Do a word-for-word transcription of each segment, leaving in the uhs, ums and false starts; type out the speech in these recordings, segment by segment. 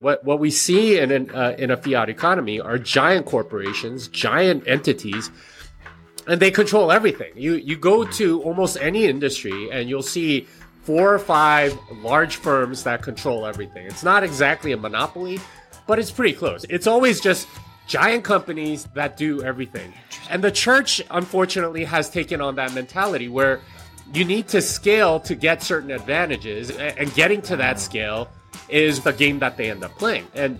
What what we see in an, uh, in a fiat economy are giant corporations, giant entities, and they control everything. You you go to almost any industry and you'll see four or five large firms that control everything. It's not exactly a monopoly, but it's pretty close. It's always just giant companies that do everything. And the church, unfortunately, has taken on that mentality where you need to scale to get certain advantages, and getting to that scale is the game that they end up playing. And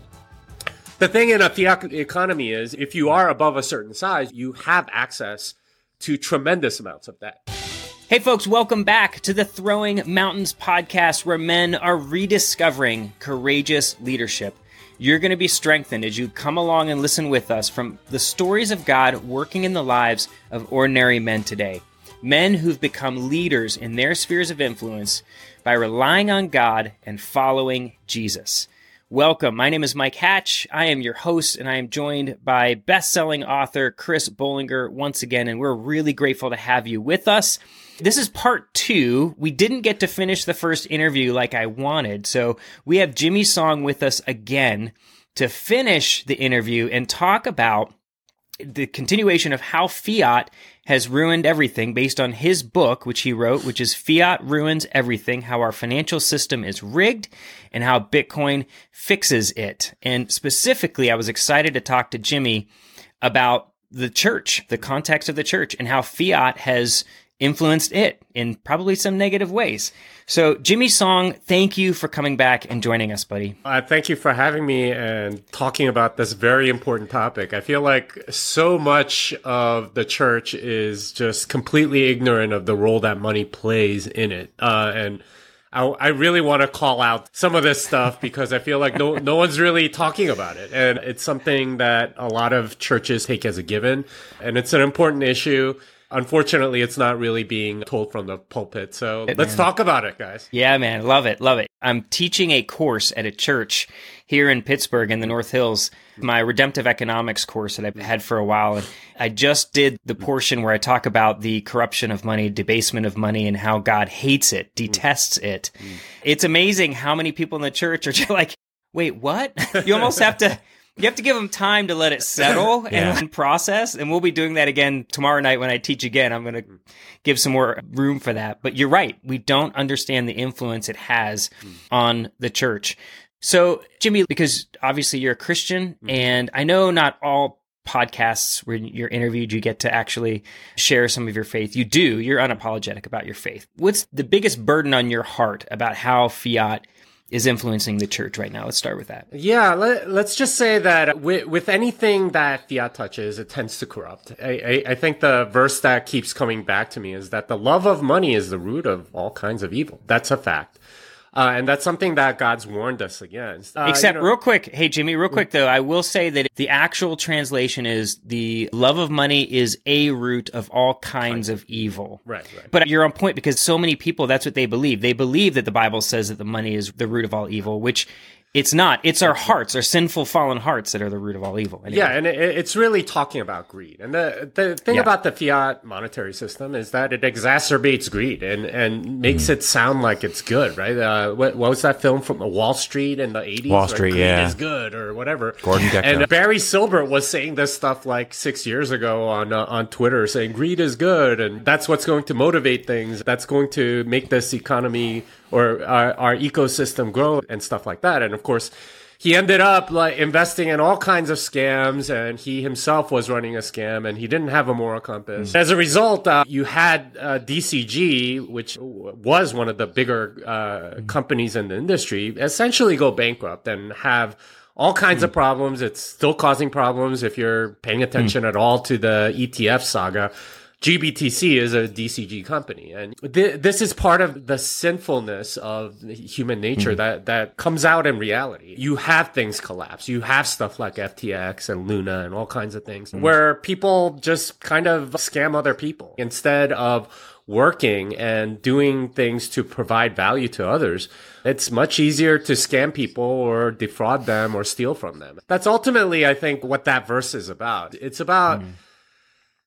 the thing in a fiat economy is if you are above a certain size, you have access to tremendous amounts of debt. Hey folks, welcome back to the Throwing Mountains podcast, where men are rediscovering courageous leadership. You're going to be strengthened as you come along and listen with us from the stories of God working in the lives of ordinary men today. Men who've become leaders in their spheres of influence by relying on God and following Jesus. Welcome. My name is Mike Hatch. I am your host, and I am joined by best-selling author Chris Bollinger once again, and we're really grateful to have you with us. This is part two. We didn't get to finish the first interview like I wanted, so we have Jimmy Song with us again to finish the interview and talk about the continuation of how fiat has ruined everything based on his book, which he wrote, which is Fiat Ruins Everything, How Our Financial System is Rigged and How Bitcoin Fixes It. And specifically, I was excited to talk to Jimmy about the church, the context of the church, and how fiat has influenced it in probably some negative ways. So Jimmy Song, thank you for coming back and joining us, buddy. Uh, thank you for having me and talking about this very important topic. I feel like so much of the church is just completely ignorant of the role that money plays in it. Uh, and I, I really want to call out some of this stuff because I feel like no, no one's really talking about it. And it's something that a lot of churches take as a given. And it's an important issue. Unfortunately, it's not really being told from the pulpit. So let's talk about it, guys. Yeah, man. Love it. Love it. I'm teaching a course at a church here in Pittsburgh in the North Hills, my redemptive economics course that I've had for a while. And I just did the portion where I talk about the corruption of money, debasement of money, and how God hates it, detests it. Mm. It's amazing how many people in the church are just like, wait, what? You almost have to... You have to give them time to let it settle yeah. and process. And we'll be doing that again tomorrow night when I teach again. I'm going to give some more room for that. But you're right. We don't understand the influence it has mm. on the church. So, Jimmy, because obviously you're a Christian, mm. and I know not all podcasts where you're interviewed, you get to actually share some of your faith. You do. You're unapologetic about your faith. What's the biggest burden on your heart about how fiat is influencing the church right now? Let's start with that. Yeah, let, let's just say that with, with anything that fiat touches, it tends to corrupt. I, I, I think the verse that keeps coming back to me is that the love of money is the root of all kinds of evil. That's a fact. Uh, and that's something that God's warned us against. Uh, Except you know, real quick, hey, Jimmy, real quick, though, I will say that the actual translation is the love of money is a root of all kinds of evil. Right, right. But you're on point because so many people, that's what they believe. They believe that the Bible says that the money is the root of all evil, which it's not. It's our hearts, our sinful, fallen hearts that are the root of all evil. Anyway. Yeah, and it, it's really talking about greed. And the the thing yeah. about the fiat monetary system is that it exacerbates greed and, and makes mm. it sound like it's good, right? Uh, what, what was that film from Wall Street in the eighties? Wall Street, right? Greed yeah. is good or whatever. Gordon Gekko. And Barry Silbert was saying this stuff like six years ago on uh, on Twitter, saying greed is good, and that's what's going to motivate things. That's going to make this economy or our, our ecosystem grow and stuff like that. And of course, he ended up like investing in all kinds of scams, and he himself was running a scam, and he didn't have a moral compass. Mm-hmm. As a result, uh, you had uh, D C G, which was one of the bigger uh, mm-hmm. companies in the industry, essentially go bankrupt and have all kinds mm-hmm. of problems. It's still causing problems if you're paying attention mm-hmm. at all to the E T F saga. G B T C is a D C G company. And th- this is part of the sinfulness of human nature mm-hmm. that, that comes out in reality. You have things collapse. You have stuff like F T X and Luna and all kinds of things mm-hmm. where people just kind of scam other people instead of working and doing things to provide value to others. It's much easier to scam people or defraud them or steal from them. That's ultimately, I think, what that verse is about. It's about... Mm-hmm.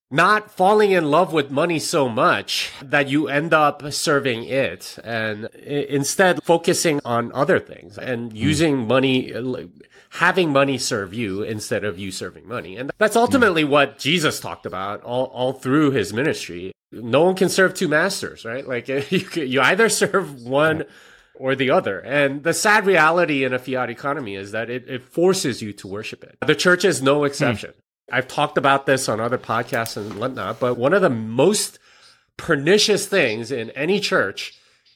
not falling in love with money so much that you end up serving it, and instead focusing on other things and using money, having money serve you instead of you serving money. And that's ultimately what Jesus talked about all, all through his ministry. No one can serve two masters, right? Like you, you either serve one or the other. And the sad reality in a fiat economy is that it, it forces you to worship it. The church is no exception. Hmm. I've talked about this on other podcasts and whatnot, but one of the most pernicious things in any church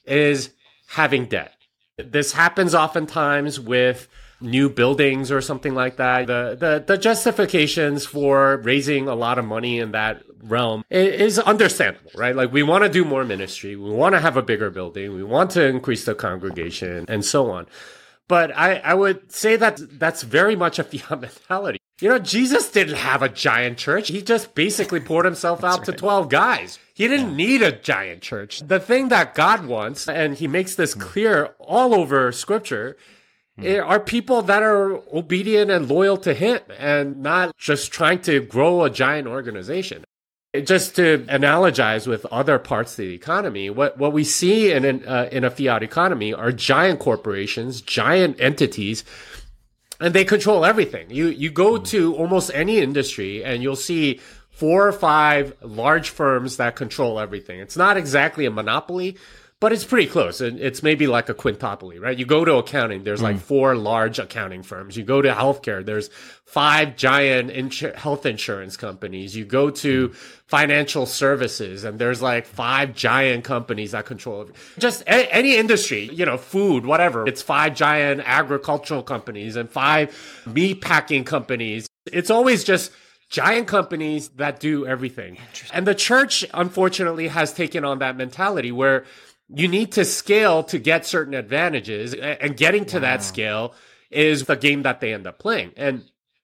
is having debt. This happens oftentimes with new buildings or something like that. The, the, the justifications for raising a lot of money in that realm is understandable, right? Like we want to do more ministry. We want to have a bigger building. We want to increase the congregation and so on. But I, I would say that that's very much a fiat mentality. You know, Jesus didn't have a giant church. He just basically poured himself out right. to twelve guys. He didn't yeah. need a giant church. The thing that God wants, and he makes this clear all over scripture, mm. are people that are obedient and loyal to him and not just trying to grow a giant organization. Just to analogize with other parts of the economy, what, what we see in an, uh, in a fiat economy are giant corporations, giant entities, and they control everything. You you go to almost any industry and you'll see four or five large firms that control everything. It's not exactly a monopoly, but it's pretty close. It's maybe like a quintuple, right? You go to accounting, there's like four large accounting firms. You go to healthcare, there's five giant insur- health insurance companies. You go to financial services, and there's like five giant companies that control it. Just a- any industry, you know, food, whatever. It's five giant agricultural companies and five meat packing companies. It's always just giant companies that do everything. And the church, unfortunately, has taken on that mentality where you need to scale to get certain advantages, and getting to wow. that scale is the game that they end up playing. And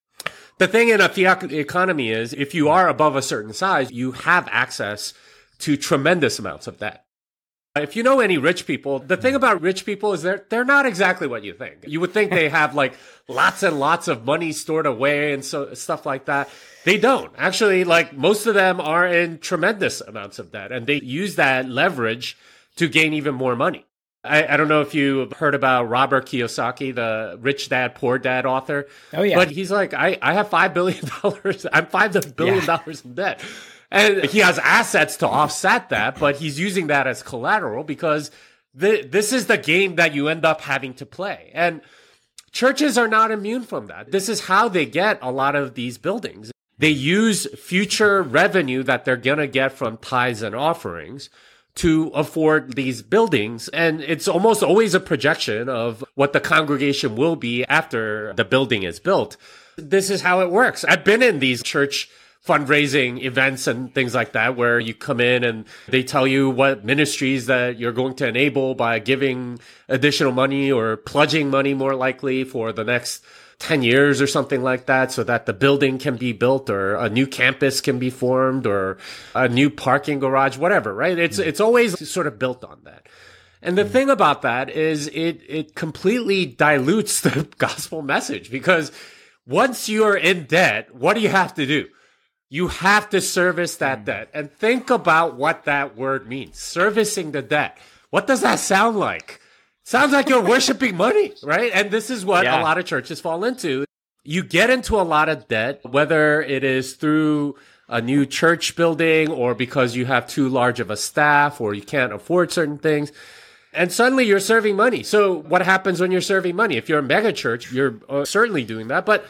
the thing in a fiat economy is if you are above a certain size, you have access to tremendous amounts of debt. If you know any rich people, the thing about rich people is they're, they're not exactly what you think. You would think they have like lots and lots of money stored away and so stuff like that. They don't. Actually, like most of them are in tremendous amounts of debt, and they use that leverage to gain even more money. I, I don't know if you heard about Robert Kiyosaki, the Rich Dad, Poor Dad author. Oh, yeah. But he's like, I, I have five billion dollars. I'm five billion dollars yeah. in debt. And he has assets to offset that, but he's using that as collateral because the, this is the game that you end up having to play. And churches are not immune from that. This is how they get a lot of these buildings. They use future revenue that they're going to get from tithes and offerings to afford these buildings. And it's almost always a projection of what the congregation will be after the building is built. This is how it works. I've been in these church fundraising events and things like that, where you come in and they tell you what ministries that you're going to enable by giving additional money or pledging money, more likely, for the next ten years or something like that, so that the building can be built or a new campus can be formed or a new parking garage, whatever, right? It's, mm. it's always sort of built on that. And the mm. thing about that is it, it completely dilutes the gospel message, because once you're in debt, what do you have to do? You have to service that mm. debt. And think about what that word means. Servicing the debt. What does that sound like? Sounds like you're worshiping money, right? And this is what yeah. a lot of churches fall into. You get into a lot of debt, whether it is through a new church building or because you have too large of a staff or you can't afford certain things. And suddenly you're serving money. So what happens when you're serving money? If you're a mega church, you're uh, certainly doing that. But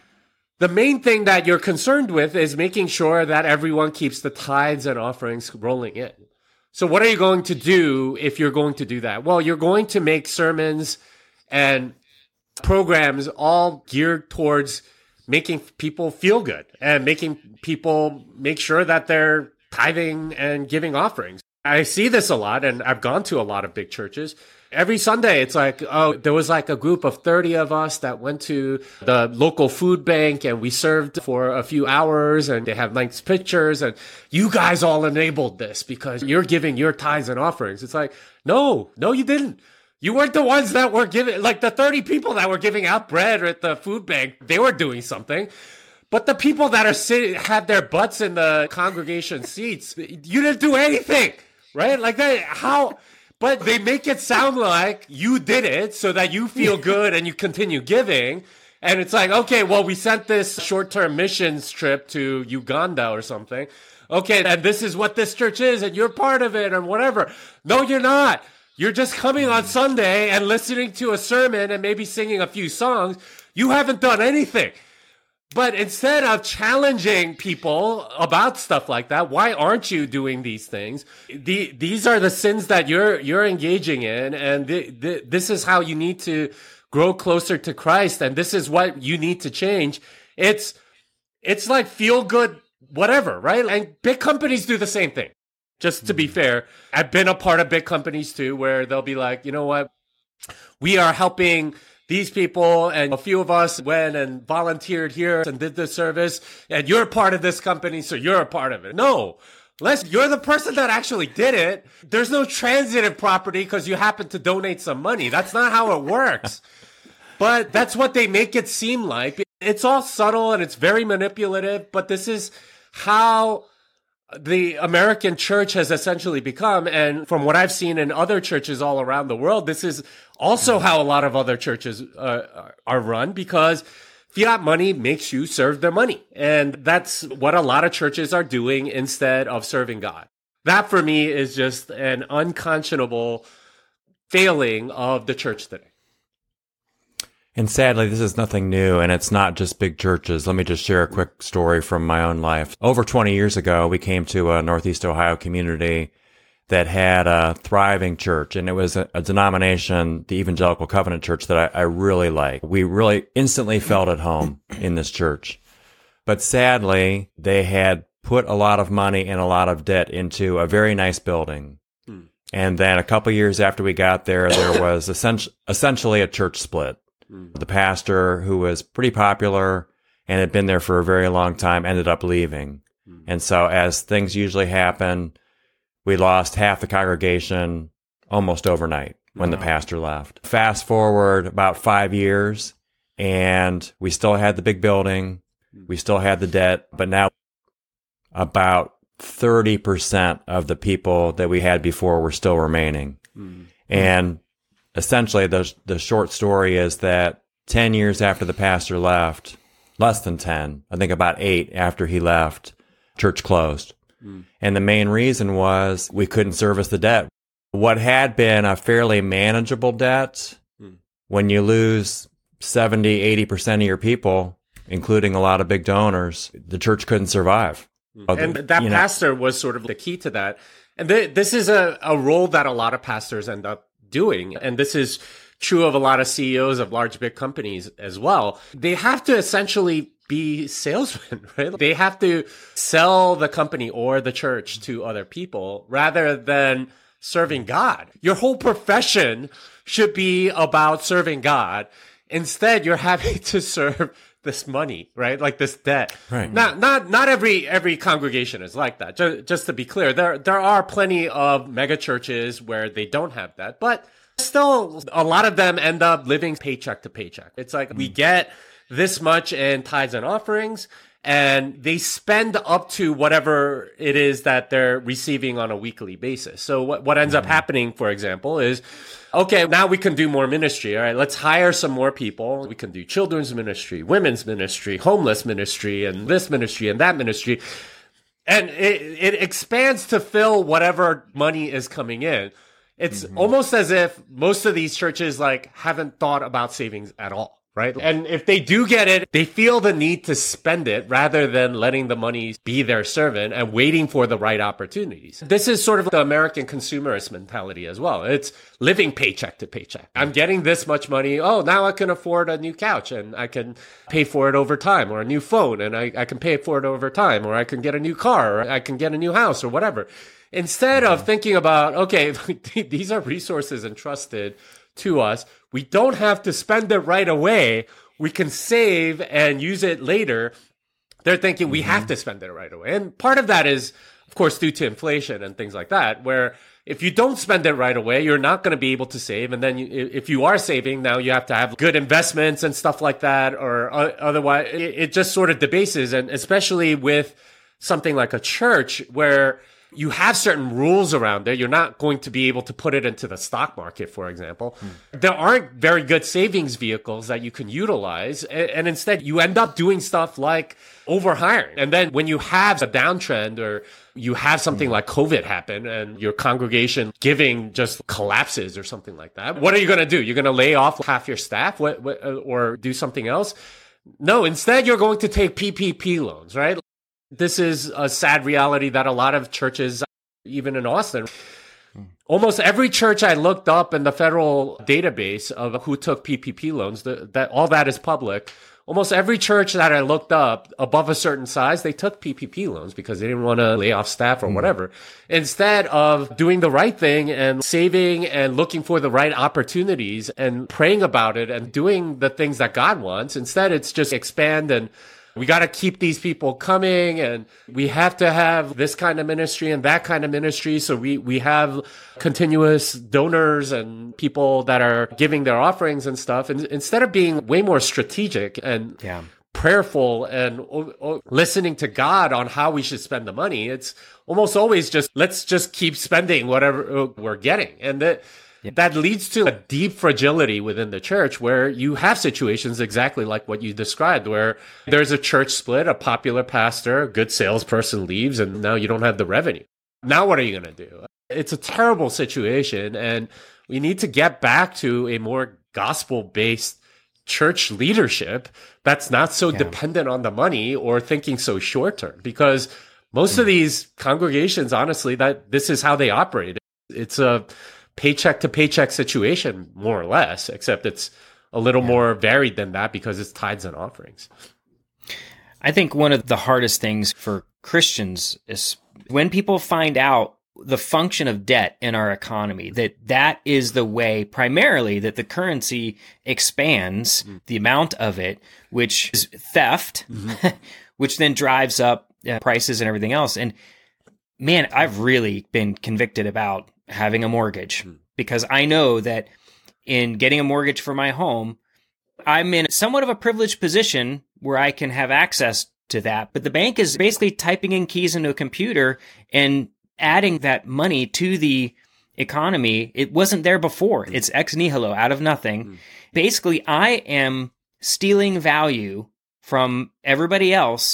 the main thing that you're concerned with is making sure that everyone keeps the tithes and offerings rolling in. So what are you going to do if you're going to do that? Well, you're going to make sermons and programs all geared towards making people feel good and making people make sure that they're tithing and giving offerings. I see this a lot, and I've gone to a lot of big churches. Every Sunday, it's like, oh, there was like a group of thirty of us that went to the local food bank and we served for a few hours, and they have nice pictures, and you guys all enabled this because you're giving your tithes and offerings. It's like, no, no, you didn't. You weren't the ones that were giving, like the thirty people that were giving out bread at the food bank. They were doing something. But the people that are sitting, have their butts in the congregation seats, you didn't do anything, right? Like that, how, but they make it sound like you did it so that you feel good and you continue giving. And it's like, okay, well, we sent this short-term missions trip to Uganda or something. Okay, and this is what this church is, and you're part of it, and whatever. No, you're not. You're just coming on Sunday and listening to a sermon and maybe singing a few songs. You haven't done anything. But instead of challenging people about stuff like that, why aren't you doing these things? The, these are the sins that you're you're engaging in, and the, the, this is how you need to grow closer to Christ, and this is what you need to change. It's it's like feel good, whatever, right? And big companies do the same thing. Just to be fair, I've been a part of big companies too, where they'll be like, you know what, we are helping these people, and a few of us went and volunteered here and did this service, and you're part of this company, so you're a part of it. No, unless you're the person that actually did it, there's no transitive property because you happen to donate some money. That's not how it works. But that's what they make it seem like. It's all subtle and it's very manipulative, but this is how the American church has essentially become. And from what I've seen in other churches all around the world, this is also how a lot of other churches uh, are run, because fiat money makes you serve their money. And that's what a lot of churches are doing instead of serving God. That for me is just an unconscionable failing of the church today. And sadly, this is nothing new, and it's not just big churches. Let me just share a quick story from my own life. Over twenty years ago, we came to a Northeast Ohio community that had a thriving church, and it was a, a denomination, the Evangelical Covenant Church, that I, I really like. We really instantly felt at home in this church. But sadly, they had put a lot of money and a lot of debt into a very nice building. Hmm. And then a couple years after we got there, there was essentially, essentially a church split. The pastor, who was pretty popular and had been there for a very long time, ended up leaving. Mm. And so, as things usually happen, we lost half the congregation almost overnight when wow. the pastor left. Fast forward about five years, and we still had the big building. Mm. We still had the debt, but now about thirty percent of the people that we had before were still remaining. Mm. And essentially, the the short story is that ten years after the pastor left, less than ten, I think about eight after he left, church closed. Mm. And the main reason was we couldn't service the debt. What had been a fairly manageable debt, mm. when you lose seventy, eighty percent of your people, including a lot of big donors, the church couldn't survive. Mm. And that pastor know. was sort of the key to that. And th- this is a, a role that a lot of pastors end up doing. And this is true of a lot of C E Os of large, big companies as well. They have to essentially be salesmen, right? They have to sell the company or the church to other people rather than serving God. Your whole profession should be about serving God. Instead, you're having to serve this money, right? Like this debt. Right. Not, not, not every, every congregation is like that. Just, just to be clear, there, there are plenty of mega churches where they don't have that, but still a lot of them end up living paycheck to paycheck. It's like, mm. we get this much in tithes and offerings, and they spend up to whatever it is that they're receiving on a weekly basis. So what, what ends mm. up happening, for example, is, okay, now we can do more ministry. All right, let's hire some more people. We can do children's ministry, women's ministry, homeless ministry, and this ministry and that ministry. And it, it expands to fill whatever money is coming in. It's mm-hmm. almost as if most of these churches like haven't thought about savings at all. Right? And if they do get it, they feel the need to spend it rather than letting the money be their servant and waiting for the right opportunities. This is sort of the American consumerist mentality as well. It's living paycheck to paycheck. I'm getting this much money. Oh, now I can afford a new couch and I can pay for it over time, or a new phone and I, I can pay for it over time, or I can get a new car, or I can get a new house, or whatever. Instead of thinking about, okay, these are resources entrusted to us. We don't have to spend it right away. We can save and use it later. They're thinking we mm-hmm. have to spend it right away. And part of that is, of course, due to inflation and things like that, where if you don't spend it right away, you're not going to be able to save. And then you, if you are saving, now you have to have good investments and stuff like that, or uh, otherwise it, it just sort of debases. And especially with something like a church where you have certain rules around it. You're not going to be able to put it into the stock market, for example. Hmm. There aren't very good savings vehicles that you can utilize. And, and instead, you end up doing stuff like overhiring. And then when you have a downtrend or you have something like COVID happen and your congregation giving just collapses or something like that, what are you going to do? You're going to lay off half your staff what, what, or do something else? No, instead, you're going to take P P P loans, right? This is a sad reality that a lot of churches, even in Austin, almost every church I looked up in the federal database of who took P P P loans, the, that all that is public. Almost every church that I looked up above a certain size, they took P P P loans because they didn't want to lay off staff or mm. whatever. Instead of doing the right thing and saving and looking for the right opportunities and praying about it and doing the things that God wants, instead it's just expand and we got to keep these people coming and we have to have this kind of ministry and that kind of ministry. So we, we have continuous donors and people that are giving their offerings and stuff. And instead of being way more strategic and yeah. prayerful and o- o- listening to God on how we should spend the money, it's almost always just, let's just keep spending whatever we're getting. And that, Yep. That leads to a deep fragility within the church where you have situations exactly like what you described, where there's a church split, a popular pastor, a good salesperson leaves, and now you don't have the revenue. Now what are you going to do? It's a terrible situation, and we need to get back to a more gospel-based church leadership that's not so yeah. dependent on the money or thinking so short-term, because most mm. of these congregations, honestly, that this is how they operate. It's a paycheck to paycheck situation, more or less, except it's a little yeah. more varied than that because it's tithes and offerings. I think one of the hardest things for Christians is when people find out the function of debt in our economy, that that is the way primarily that the currency expands, mm-hmm. the amount of it, which is theft, mm-hmm. which then drives up uh, prices and everything else. And man, I've really been convicted about having a mortgage because I know that in getting a mortgage for my home, I'm in somewhat of a privileged position where I can have access to that. But the bank is basically typing in keys into a computer and adding that money to the economy. It wasn't there before. It's ex nihilo, out of nothing. Mm. Basically, I am stealing value from everybody else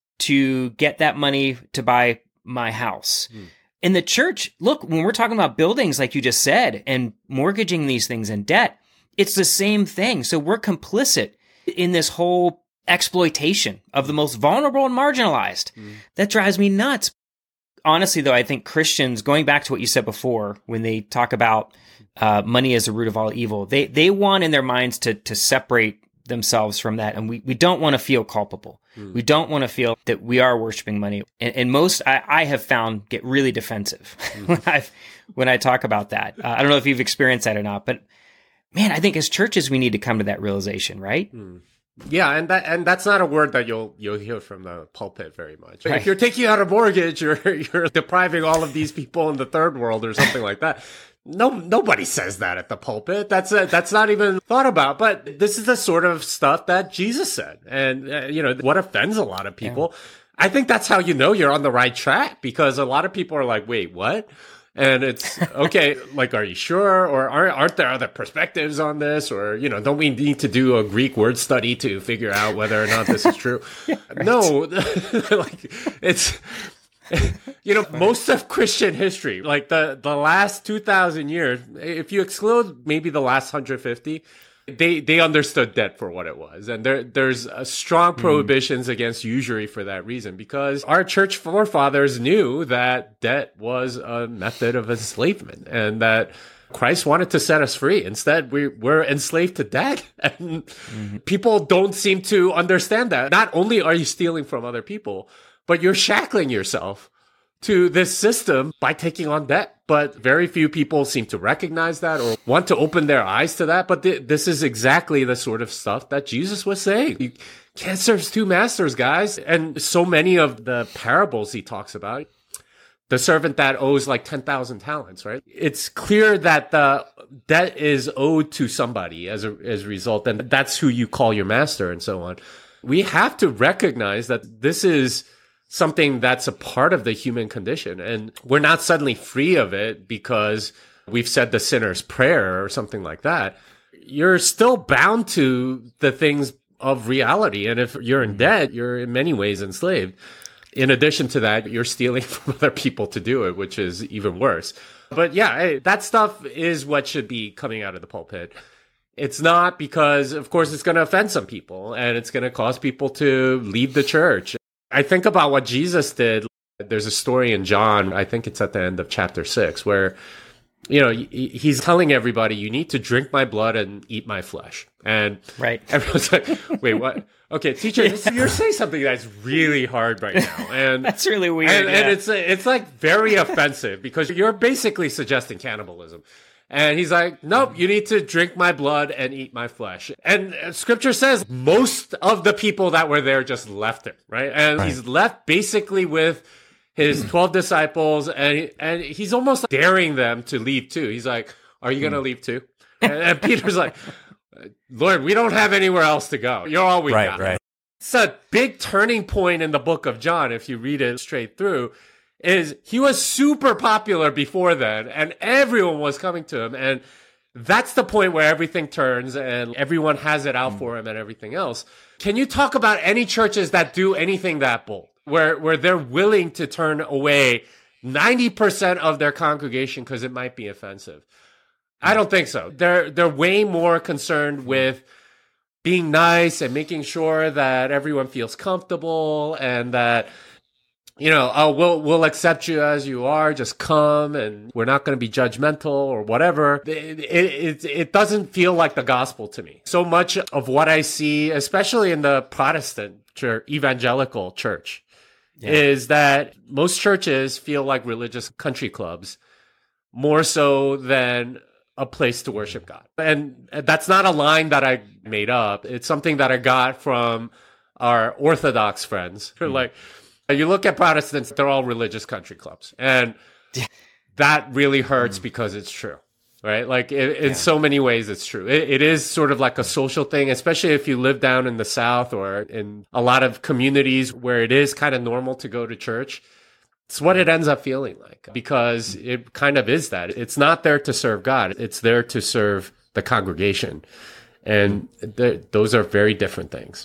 to get that money to buy my house. Mm. In the church, look, when we're talking about buildings, like you just said, and mortgaging these things in debt, it's the same thing. So we're complicit in this whole exploitation of the most vulnerable and marginalized. Mm. That drives me nuts. Honestly, though, I think Christians, going back to what you said before, when they talk about uh, money as the root of all evil, they they want in their minds to to separate themselves from that. And we, we don't want to feel culpable. Mm. We don't want to feel that we are worshiping money. And, and most I, I have found get really defensive mm. when I when I talk about that. Uh, I don't know if you've experienced that or not, but man, I think as churches, we need to come to that realization, right? Mm. Yeah, and that and that's not a word that you'll you'll hear from the pulpit very much. Right. If you're taking out a mortgage, you're you're depriving all of these people in the third world or something like that. No, nobody says that at the pulpit. That's a, that's not even thought about. But this is the sort of stuff that Jesus said, and uh, you know what offends a lot of people. Yeah. I think that's how you know you're on the right track, because a lot of people are like, "Wait, what?" And it's okay. Like, are you sure? Or aren't aren't there other perspectives on this? Or you know, don't we need to do a Greek word study to figure out whether or not this is true? Yeah, right. No, like it's. You know, most of Christian history, like the, the last two thousand years, if you exclude maybe the last one hundred fifty, they, they understood debt for what it was. And there, there's a strong prohibitions mm. against usury for that reason, because our church forefathers knew that debt was a method of enslavement and that Christ wanted to set us free. Instead, we, we're enslaved to debt. And mm-hmm. people don't seem to understand that. Not only are you stealing from other people, but you're shackling yourself to this system by taking on debt. But very few people seem to recognize that or want to open their eyes to that. But th- this is exactly the sort of stuff that Jesus was saying. You can't serve two masters, guys. And so many of the parables he talks about, the servant that owes like ten thousand talents, right? It's clear that the debt is owed to somebody as a, as a result, and that's who you call your master and so on. We have to recognize that this is something that's a part of the human condition, and we're not suddenly free of it because we've said the sinner's prayer or something like that. You're still bound to the things of reality. And if you're in debt, you're in many ways enslaved. In addition to that, you're stealing from other people to do it, which is even worse. But yeah, hey, that stuff is what should be coming out of the pulpit. It's not because, of course, it's going to offend some people and it's going to cause people to leave the church. I think about what Jesus did. There's a story in John, I think it's at the end of chapter six, where you know, he's telling everybody, you need to drink my blood and eat my flesh. And right. everyone's like, wait, what? Okay, teacher, yeah. you're saying something that's really hard right now. And that's really weird. And, yeah. and it's it's like very offensive because you're basically suggesting cannibalism. And he's like, nope, you need to drink my blood and eat my flesh. And scripture says most of the people that were there just left him, right? And right. he's left basically with his twelve disciples, and and he's almost daring them to leave too. He's like, are you going to leave too? And, and Peter's like, Lord, we don't have anywhere else to go. You're all we right, got. Right. It's a big turning point in the book of John, if you read it straight through, is he was super popular before then, and everyone was coming to him. And that's the point where everything turns and everyone has it out mm. for him and everything else. Can you talk about any churches that do anything that bold? Where where they're willing to turn away ninety percent of their congregation because it might be offensive? I don't think so. They're they're way more concerned with being nice and making sure that everyone feels comfortable and that, you know, oh, we'll we'll accept you as you are. Just come, and we're not going to be judgmental or whatever. It, it it doesn't feel like the gospel to me. So much of what I see, especially in the Protestant church, evangelical church, yeah. is that most churches feel like religious country clubs more so than a place to worship God. And that's not a line that I made up. It's something that I got from our Orthodox friends. Who are like, you look at Protestants, they're all religious country clubs. And that really hurts mm. because it's true, right? Like it, in yeah. so many ways, it's true. It, it is sort of like a social thing, especially if you live down in the South or in a lot of communities where it is kind of normal to go to church. It's what it ends up feeling like because it kind of is that. It's not there to serve God. It's there to serve the congregation. And th- those are very different things.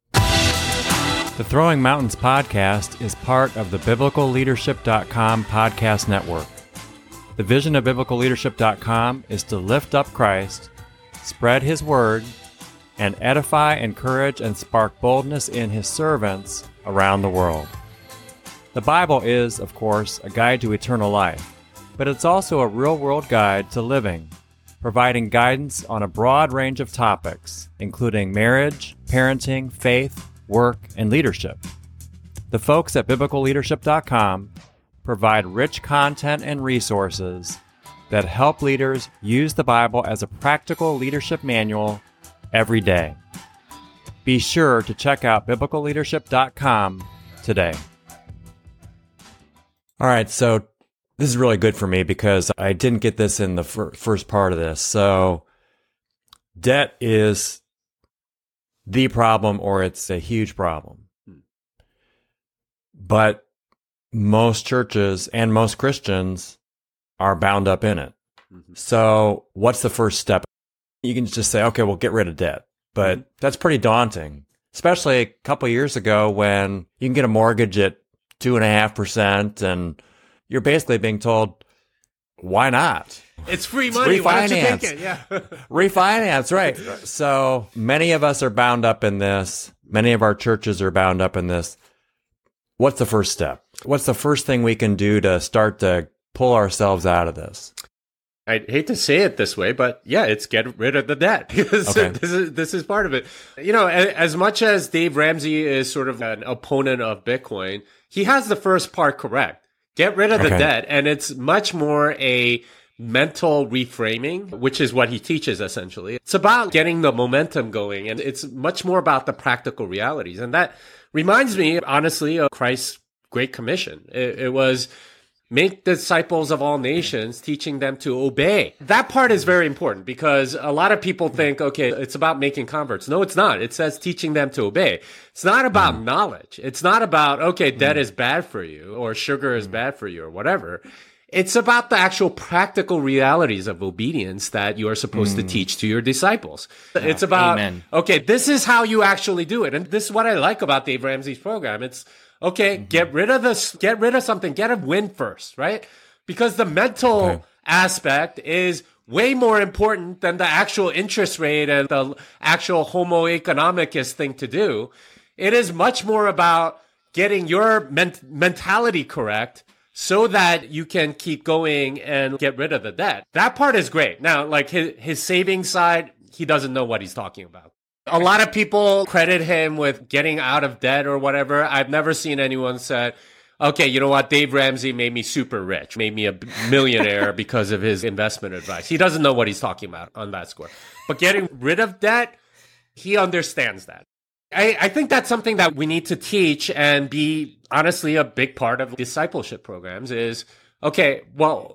The Throwing Mountains podcast is part of the biblical leadership dot com podcast network. The vision of biblical leadership dot com is to lift up Christ, spread his word, and edify, encourage, and spark boldness in his servants around the world. The Bible is, of course, a guide to eternal life, but it's also a real-world guide to living, providing guidance on a broad range of topics, including marriage, parenting, faith, work, and leadership. The folks at biblical leadership dot com provide rich content and resources that help leaders use the Bible as a practical leadership manual every day. Be sure to check out biblical leadership dot com today. All right, so this is really good for me because I didn't get this in the fir- first part of this. So debt is the problem, or it's a huge problem. But most churches and most Christians are bound up in it. Mm-hmm. So what's the first step? You can just say, okay, well, get rid of debt. But mm-hmm. that's pretty daunting, especially a couple of years ago when you can get a mortgage at two and a half percent, and you're basically being told, "Why not? It's free money. Refinance. Why don't you take it?" Yeah, refinance. Right. So many of us are bound up in this. Many of our churches are bound up in this. What's the first step? What's the first thing we can do to start to pull ourselves out of this? I hate to say it this way, but yeah, it's get rid of the debt. Because okay. this is this is part of it. You know, as much as Dave Ramsey is sort of an opponent of Bitcoin, he has the first part correct. Get rid of the okay. debt, and it's much more a mental reframing, which is what he teaches essentially. It's about getting the momentum going, and it's much more about the practical realities. And that reminds me, honestly, of Christ's Great Commission. It, it was make disciples of all nations, teaching them to obey. That part is very important because a lot of people think, okay, it's about making converts. No, it's not. It says teaching them to obey. It's not about mm. knowledge. It's not about, okay, debt mm. is bad for you or sugar is mm. bad for you or whatever. It's about the actual practical realities of obedience that you are supposed mm. to teach to your disciples. Yeah, it's about, amen. Okay, this is how you actually do it. And this is what I like about Dave Ramsey's program. It's, okay, mm-hmm. get rid of this, get rid of something, get a win first, right? Because the mental okay. aspect is way more important than the actual interest rate and the actual homo economicus thing to do. It is much more about getting your men- mentality correct so that you can keep going and get rid of the debt. That part is great. Now, like his, his savings side, he doesn't know what he's talking about. A lot of people credit him with getting out of debt or whatever. I've never seen anyone say, okay, you know what? Dave Ramsey made me super rich, made me a millionaire because of his investment advice. He doesn't know what he's talking about on that score. But getting rid of debt, he understands that. I, I think that's something that we need to teach and be honestly a big part of discipleship programs is, okay, well,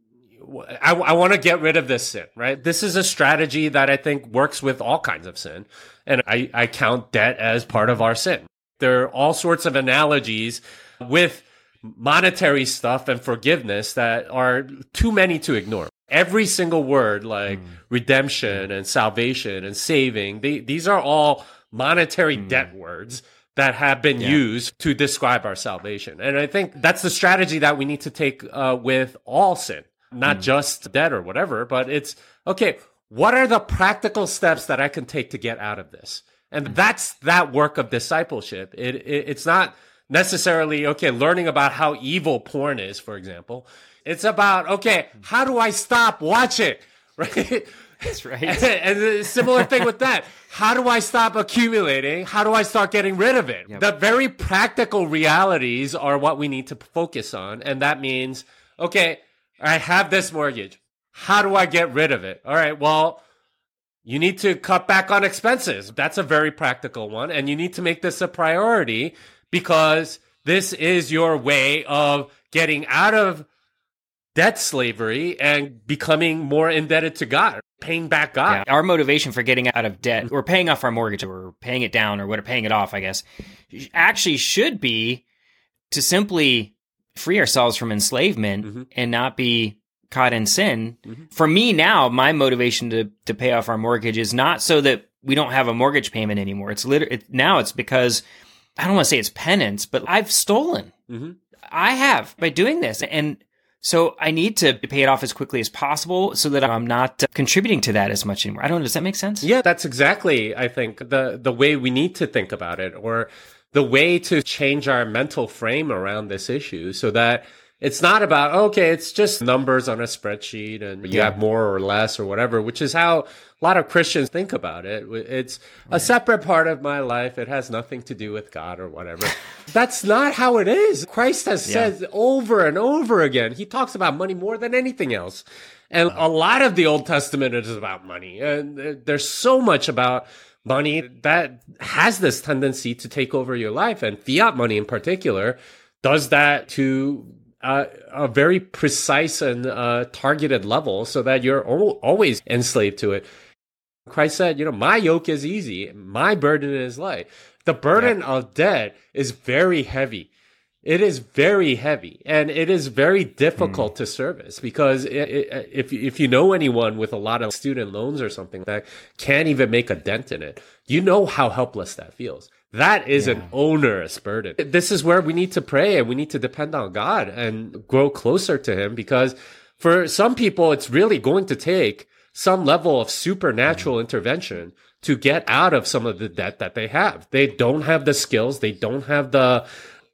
I, I want to get rid of this sin, right? This is a strategy that I think works with all kinds of sin. And I, I count debt as part of our sin. There are all sorts of analogies with monetary stuff and forgiveness that are too many to ignore. Every single word like mm. redemption and salvation and saving, they, these are all monetary mm. debt words that have been yeah. used to describe our salvation. And I think that's the strategy that we need to take uh, with all sin. Not mm. just debt or whatever, but it's, okay, what are the practical steps that I can take to get out of this? And mm. that's that work of discipleship. It, it It's not necessarily, okay, learning about how evil porn is, for example. It's about, okay, how do I stop watching? Right? That's right. And, and a similar thing with that. How do I stop accumulating? How do I start getting rid of it? Yep. The very practical realities are what we need to focus on. And that means, okay, I have this mortgage. How do I get rid of it? All right, well, you need to cut back on expenses. That's a very practical one. And you need to make this a priority because this is your way of getting out of debt slavery and becoming more indebted to God, paying back God. Yeah, our motivation for getting out of debt or paying off our mortgage or paying it down or what, paying it off, I guess, actually should be to simply free ourselves from enslavement mm-hmm. and not be caught in sin. Mm-hmm. For me now, my motivation to, to pay off our mortgage is not so that we don't have a mortgage payment anymore. It's literally it, now it's because I don't want to say it's penance, but I've stolen. Mm-hmm. I have by doing this. And so I need to pay it off as quickly as possible so that I'm not uh, contributing to that as much anymore. I don't know. Does that make sense? Yeah, that's exactly, I think, the, the way we need to think about it, or the way to change our mental frame around this issue so that it's not about, okay, it's just numbers on a spreadsheet and you yeah. have more or less or whatever, which is how a lot of Christians think about it. It's a separate part of my life. It has nothing to do with God or whatever. That's not how it is. Christ has yeah. said over and over again, he talks about money more than anything else. And a lot of the Old Testament is about money. And there's so much about money that has this tendency to take over your life, and fiat money in particular does that to uh, a very precise and uh, targeted level so that you're al- always enslaved to it. Christ said, you know, my yoke is easy, my burden is light. The burden yeah. of debt is very heavy. It is very heavy, and it is very difficult mm. to service because it, it, if if you know anyone with a lot of student loans or something that can't even make a dent in it, you know how helpless that feels. That is yeah. an onerous burden. This is where we need to pray and we need to depend on God and grow closer to Him, because for some people, it's really going to take some level of supernatural mm. intervention to get out of some of the debt that they have. They don't have the skills. They don't have the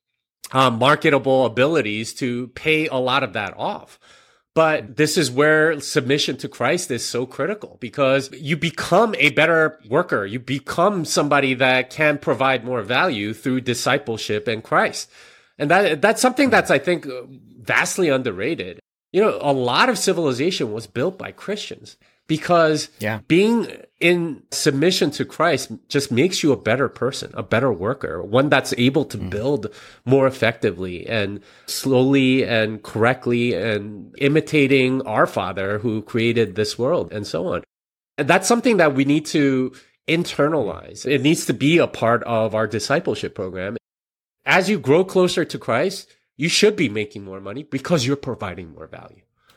Uh, marketable abilities to pay a lot of that off. But this is where submission to Christ is so critical, because you become a better worker. You become somebody that can provide more value through discipleship in Christ. And that that's something that's, I think, vastly underrated. You know, a lot of civilization was built by Christians because yeah. being in submission to Christ just makes you a better person, a better worker, one that's able to mm. build more effectively and slowly and correctly and imitating our Father who created this world and so on. And that's something that we need to internalize. It needs to be a part of our discipleship program. As you grow closer to Christ, you should be making more money because you're providing more value.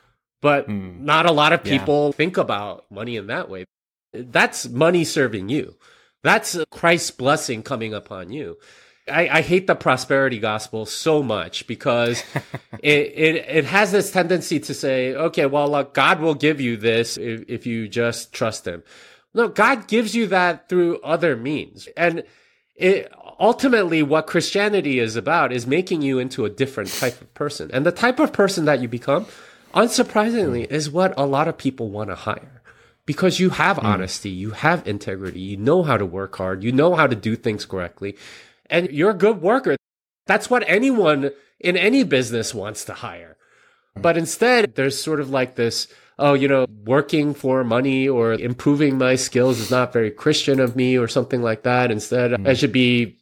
But mm. not a lot of people yeah. think about money in that way. That's money serving you. That's Christ's blessing coming upon you. I, I hate the prosperity gospel so much because it, it it has this tendency to say, okay, well, look, God will give you this if, if you just trust him. No, God gives you that through other means. And it, ultimately, what Christianity is about is making you into a different type of person. And the type of person that you become, unsurprisingly, is what a lot of people want to hire. Because you have mm. honesty, you have integrity, you know how to work hard, you know how to do things correctly, and you're a good worker. That's what anyone in any business wants to hire. But instead, there's sort of like this, oh, you know, working for money or improving my skills is not very Christian of me or something like that. Instead, mm. I should be,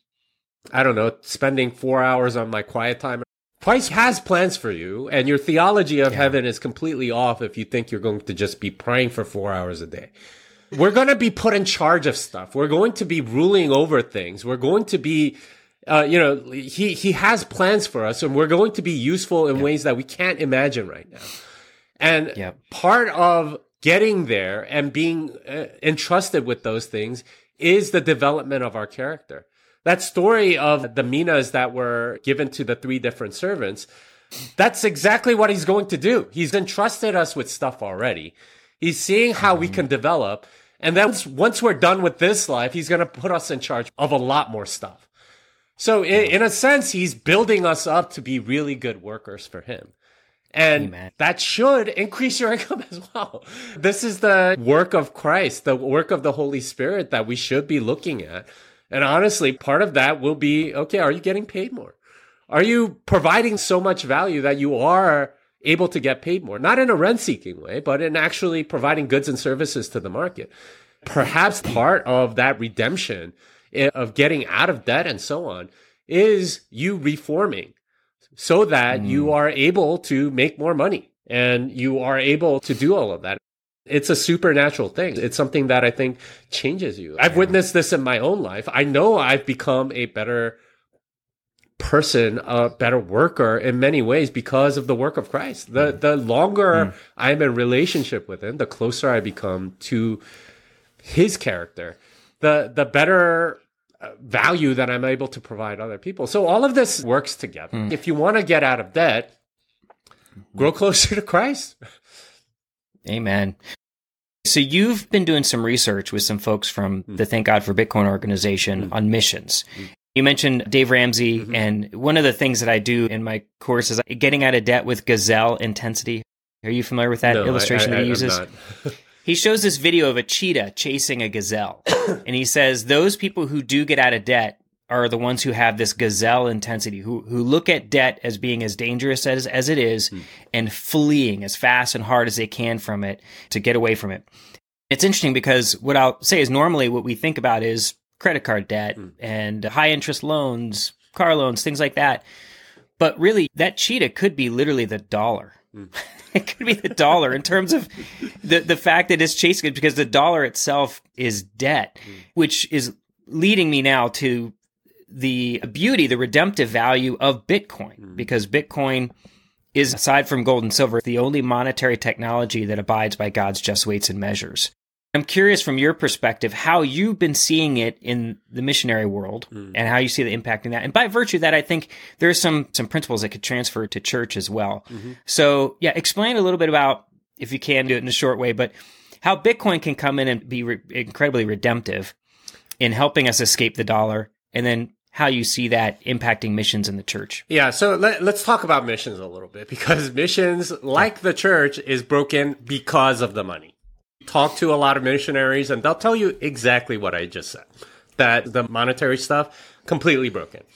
I don't know, spending four hours on my quiet time. Christ has plans for you, and your theology of yeah. heaven is completely off if you think you're going to just be praying for four hours a day. We're going to be put in charge of stuff. We're going to be ruling over things. We're going to be, uh, you know, he, he has plans for us, and we're going to be useful in yeah. ways that we can't imagine right now. And yeah. part of getting there and being uh, entrusted with those things is the development of our character. That story of the minas that were given to the three different servants, that's exactly what he's going to do. He's entrusted us with stuff already. He's seeing how we can develop. And then once, once we're done with this life, he's going to put us in charge of a lot more stuff. So in, in a sense, he's building us up to be really good workers for him. And Amen. That should increase your income as well. This is the work of Christ, the work of the Holy Spirit that we should be looking at. And honestly, part of that will be, okay, are you getting paid more? Are you providing so much value that you are able to get paid more? Not in a rent-seeking way, but in actually providing goods and services to the market. Perhaps part of that redemption of getting out of debt and so on is you reforming so that mm. you are able to make more money and you are able to do all of that. It's a supernatural thing. It's something that I think changes you. I've witnessed this in my own life. I know I've become a better person, a better worker in many ways because of the work of Christ. The the longer mm. I'm in relationship with him, the closer I become to his character, the the better value that I'm able to provide other people. So all of this works together. Mm. If you want to get out of debt, grow closer to Christ. Amen. So you've been doing some research with some folks from mm. the Thank God for Bitcoin organization mm. on missions. Mm. You mentioned Dave Ramsey, mm-hmm. and one of the things that I do in my course is getting out of debt with gazelle intensity. Are you familiar with that no, illustration I, I, that he uses? I'm not. He shows this video of a cheetah chasing a gazelle, and he says those people who do get out of debt are the ones who have this gazelle intensity, who who look at debt as being as dangerous as, as it is mm. and fleeing as fast and hard as they can from it to get away from it. It's interesting because what I'll say is normally what we think about is credit card debt mm. and high interest loans, car loans, things like that. But really, that cheetah could be literally the dollar. Mm. It could be the dollar in terms of the, the fact that it's chasing it, because the dollar itself is debt, mm. which is leading me now to the beauty, the redemptive value of Bitcoin, mm. because Bitcoin is, aside from gold and silver, the only monetary technology that abides by God's just weights and measures. I'm curious from your perspective how you've been seeing it in the missionary world mm. and how you see the impact in that. And by virtue of that, I think there are some some principles that could transfer to church as well. Mm-hmm. So yeah, explain a little bit about, if you can do it in a short way, but how Bitcoin can come in and be re- incredibly redemptive in helping us escape the dollar, and then how you see that impacting missions in the church. Yeah, so let, let's talk about missions a little bit, because missions, like the church, is broken because of the money. Talk to a lot of missionaries and they'll tell you exactly what I just said, that the monetary stuff, completely broken.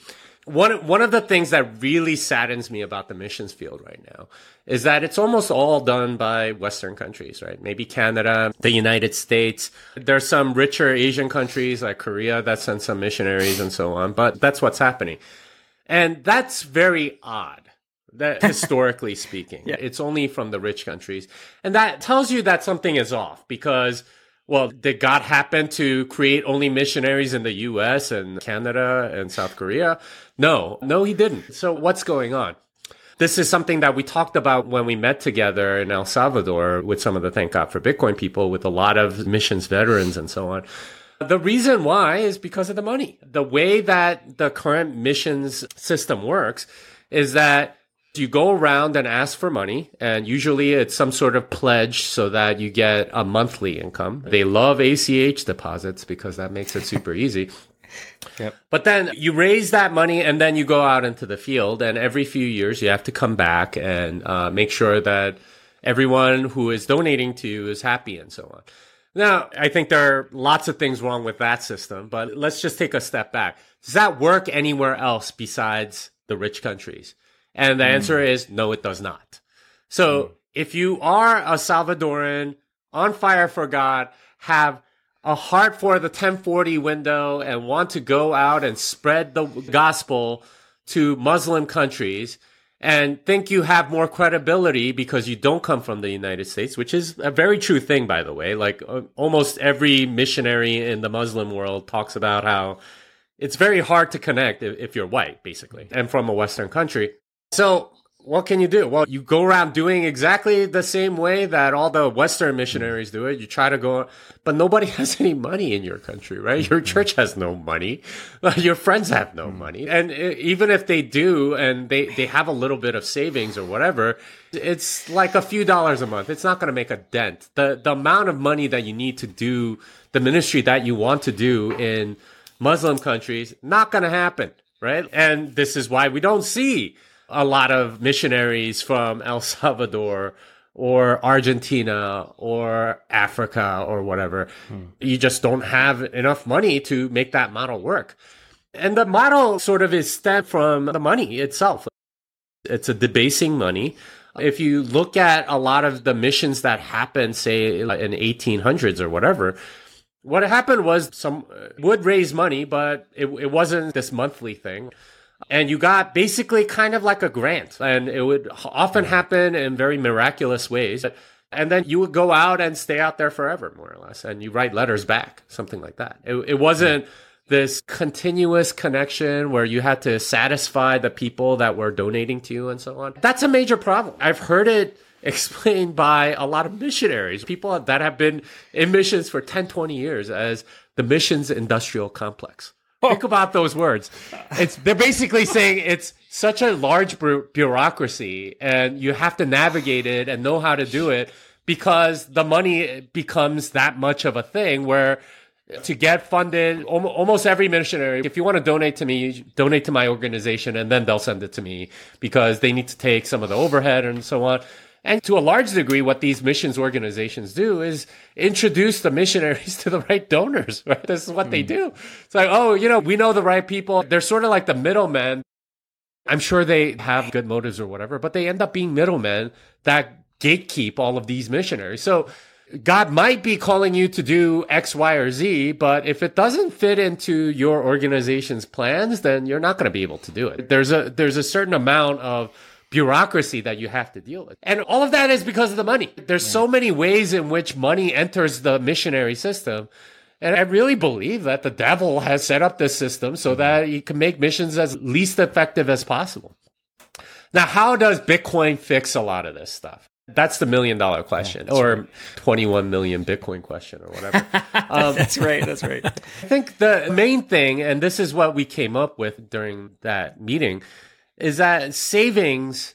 One, one of the things that really saddens me about the missions field right now is that it's almost all done by Western countries, right? Maybe Canada, the United States. There's some richer Asian countries like Korea that send some missionaries and so on, but that's what's happening. And that's very odd. That historically speaking, yeah. It's only from the rich countries. And that tells you that something is off because, well, did God happen to create only missionaries in the U S and Canada and South Korea? No, no, he didn't. So what's going on? This is something that we talked about when we met together in El Salvador with some of the Thank God for Bitcoin people, with a lot of missions veterans and so on. The reason why is because of the money. The way that the current missions system works is that you go around and ask for money, and usually it's some sort of pledge so that you get a monthly income. They love A C H deposits because that makes it super easy. Yep. But then you raise that money and then you go out into the field, and every few years you have to come back and uh, make sure that everyone who is donating to you is happy and so on. Now, I think there are lots of things wrong with that system, but let's just take a step back. Does that work anywhere else besides the rich countries? And the mm. answer is no, it does not. So mm. if you are a Salvadoran on fire for God, have a heart for the ten forty window and want to go out and spread the gospel to Muslim countries and think you have more credibility because you don't come from the United States, which is a very true thing, by the way. Like uh, almost every missionary in the Muslim world talks about how it's very hard to connect if, if you're white, basically, and from a Western country. So what can you do? Well, you go around doing exactly the same way that all the Western missionaries do it. You try to go, but nobody has any money in your country, right? Your church has no money. Your friends have no money. And even if they do, and they, they have a little bit of savings or whatever, it's like a few dollars a month. It's not going to make a dent. The, the amount of money that you need to do the ministry that you want to do in Muslim countries, not going to happen, right? And this is why we don't see a lot of missionaries from El Salvador or Argentina or Africa or whatever. Hmm. You just don't have enough money to make that model work. And the model sort of is stemmed from the money itself. It's a debasing money. If you look at a lot of the missions that happened, say, in eighteen hundreds or whatever, what happened was some would raise money, but it, it wasn't this monthly thing. And you got basically kind of like a grant, and it would often happen in very miraculous ways. And then you would go out and stay out there forever, more or less, and you write letters back, something like that. It, it wasn't this continuous connection where you had to satisfy the people that were donating to you and so on. That's a major problem. I've heard it explained by a lot of missionaries, people that have been in missions for ten, twenty years, as the missions industrial complex. Think about those words. It's they're basically saying it's such a large bu- bureaucracy, and you have to navigate it and know how to do it because the money becomes that much of a thing where to get funded, almost every missionary, if you want to donate to me, donate to my organization, and then they'll send it to me because they need to take some of the overhead and so on. And to a large degree, what these missions organizations do is introduce the missionaries to the right donors, right? This is what mm. they do. It's like, oh, you know, we know the right people. They're sort of like the middlemen. I'm sure they have good motives or whatever, but they end up being middlemen that gatekeep all of these missionaries. So God might be calling you to do X, Y, or Z, but if it doesn't fit into your organization's plans, then you're not going to be able to do it. There's a, there's a certain amount of bureaucracy that you have to deal with. And all of that is because of the money. There's yeah. so many ways in which money enters the missionary system. And I really believe that the devil has set up this system so that he can make missions as least effective as possible. Now, how does Bitcoin fix a lot of this stuff? That's the million dollar question, yeah, or right. twenty-one million Bitcoin question, or whatever. Um, that's right. That's right. I think the main thing, and this is what we came up with during that meeting, is that savings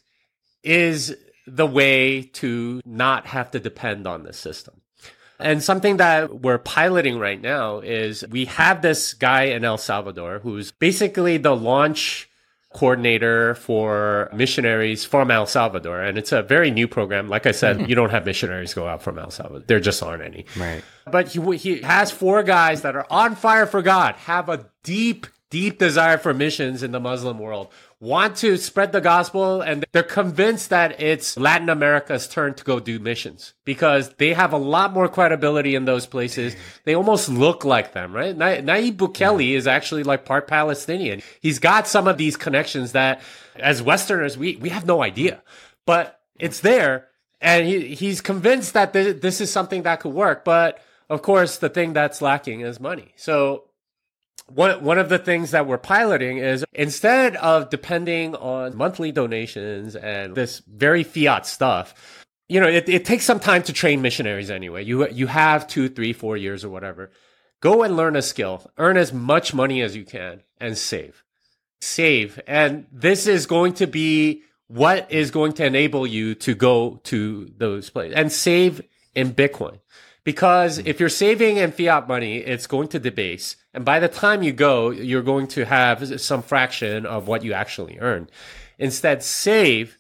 is the way to not have to depend on the system. And something that we're piloting right now is we have this guy in El Salvador who's basically the launch coordinator for missionaries from El Salvador. And it's a very new program. Like I said, mm-hmm. you don't have missionaries go out from El Salvador. There just aren't any. Right. But he, he has four guys that are on fire for God, have a deep deep desire for missions in the Muslim world, want to spread the gospel, and they're convinced that it's Latin America's turn to go do missions because they have a lot more credibility in those places. They almost look like them, right? Na- Nayib Bukele is actually like part Palestinian. He's got some of these connections that as Westerners, we, we have no idea, but it's there. And he, he's convinced that th- this is something that could work. But of course, the thing that's lacking is money. So One one of the things that we're piloting is instead of depending on monthly donations and this very fiat stuff, you know, it, it takes some time to train missionaries anyway. You you have two, three, four years or whatever. Go and learn a skill. Earn as much money as you can and save. Save. And this is going to be what is going to enable you to go to those places and save in Bitcoin. Because if you're saving in fiat money, it's going to debase. And by the time you go, you're going to have some fraction of what you actually earn. Instead, save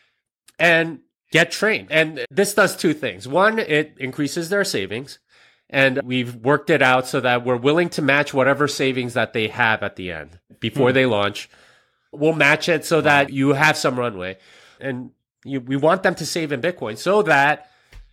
and get trained. And this does two things. One, it increases their savings. And we've worked it out so that we're willing to match whatever savings that they have at the end before mm. they launch. We'll match it so that you have some runway. And you, we want them to save in Bitcoin so that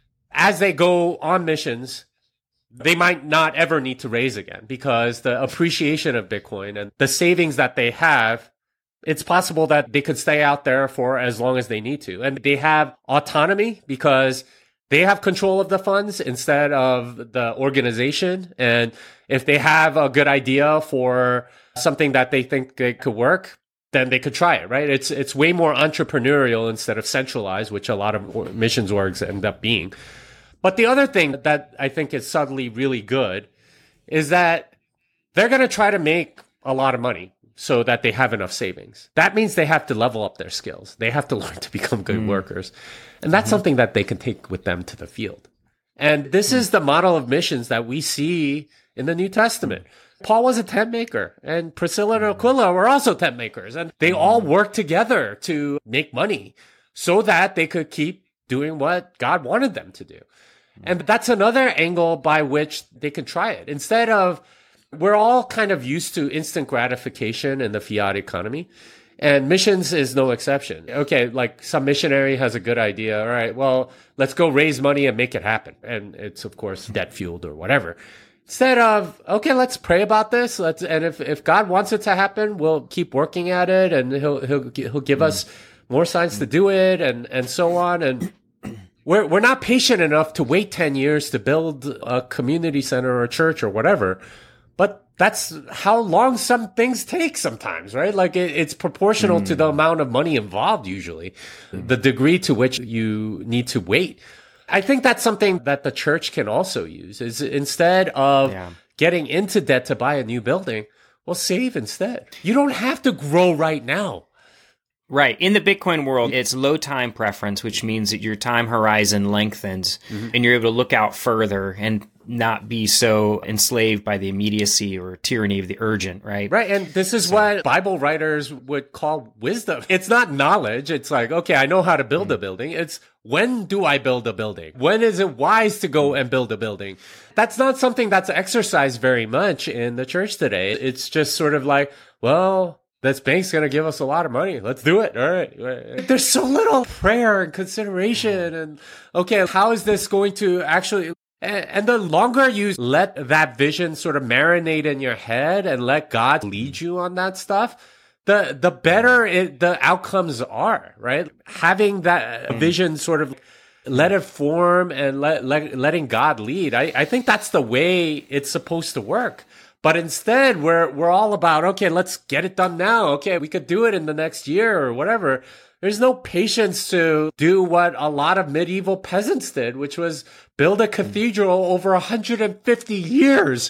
as they go on missions, they might not ever need to raise again because the appreciation of Bitcoin and the savings that they have, it's possible that they could stay out there for as long as they need to. And they have autonomy because they have control of the funds instead of the organization. And if they have a good idea for something that they think they could work, then they could try it, right? It's it's way more entrepreneurial instead of centralized, which a lot of missions orgs end up being. But the other thing that I think is subtly really good is that they're going to try to make a lot of money so that they have enough savings. That means they have to level up their skills. They have to learn to become good mm. workers. And that's mm-hmm. something that they can take with them to the field. And this mm. is the model of missions that we see in the New Testament. Paul was a tent maker, and Priscilla and Aquila were also tent makers. And they all worked together to make money so that they could keep doing what God wanted them to do. And that's another angle by which they can try it. Instead of, we're all kind of used to instant gratification in the fiat economy, and missions is no exception. Okay, like some missionary has a good idea. All right, well, let's go raise money and make it happen. And it's, of course, debt fueled or whatever. Instead of, okay, let's pray about this. Let's, and if, if God wants it to happen, we'll keep working at it, and he'll, he'll, he'll give us more signs to do it, and, and so on. And We're we're not patient enough to wait ten years to build a community center or a church or whatever. But that's how long some things take sometimes, right? Like it, it's proportional mm. to the amount of money involved usually, mm. the degree to which you need to wait. I think that's something that the church can also use is instead of yeah. getting into debt to buy a new building, well, save instead. You don't have to grow right now. Right. In the Bitcoin world, it's low time preference, which means that your time horizon lengthens mm-hmm. and you're able to look out further and not be so enslaved by the immediacy or tyranny of the urgent, right? Right. And this is so. what Bible writers would call wisdom. It's not knowledge. It's like, okay, I know how to build mm-hmm. a building. It's when do I build a building? When is it wise to go and build a building? That's not something that's exercised very much in the church today. It's just sort of like, well, this bank's going to give us a lot of money. Let's do it. All right. There's so little prayer and consideration. And okay, how is this going to actually... And the longer you let that vision sort of marinate in your head and let God lead you on that stuff, the the better it, the outcomes are, right? Having that vision sort of let it form and let, let letting God lead. I, I think that's the way it's supposed to work. But instead, we're we're all about, okay, let's get it done now. Okay, we could do it in the next year or whatever. There's no patience to do what a lot of medieval peasants did, which was build a cathedral over one hundred fifty years,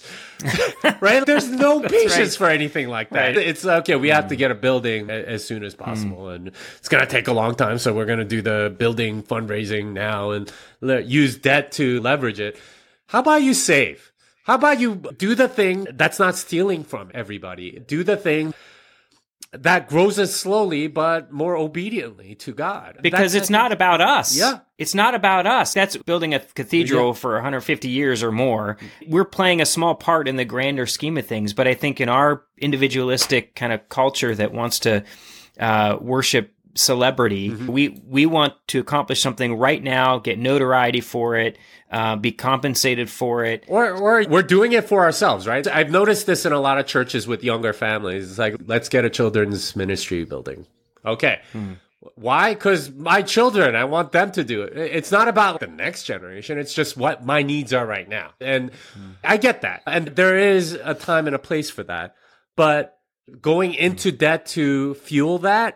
right? There's no patience right. for anything like that. Right. It's, okay, we have to get a building as soon as possible, mm. and it's going to take a long time, so we're going to do the building fundraising now and use debt to leverage it. How about you save? How about you do the thing that's not stealing from everybody? Do the thing that grows us slowly, but more obediently to God. Because That's, it's not about us. Yeah. It's not about us. That's building a cathedral yeah. for one hundred fifty years or more. We're playing a small part in the grander scheme of things. But I think in our individualistic kind of culture that wants to uh, worship celebrity, mm-hmm. we we want to accomplish something right now, get notoriety for it, uh, be compensated for it. Or, or we're doing it for ourselves, right? I've noticed this in a lot of churches with younger families. It's like, let's get a children's ministry building. Okay. Hmm. Why? Because my children, I want them to do it. It's not about the next generation. It's just what my needs are right now. And hmm. I get that. And there is a time and a place for that. But going into debt to fuel that,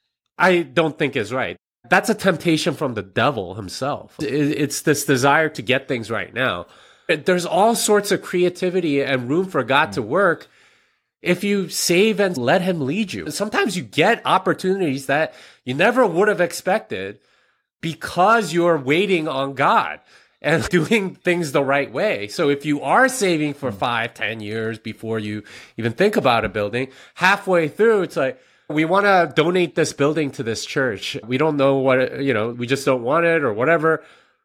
I don't think is right. That's a temptation from the devil himself. It's this desire to get things right now. There's all sorts of creativity and room for God to work if you save and let him lead you. Sometimes you get opportunities that you never would have expected because you're waiting on God and doing things the right way. So if you are saving for five, ten years before you even think about a building, halfway through, it's like, we want to donate this building to this church. We don't know what, you know, we just don't want it or whatever.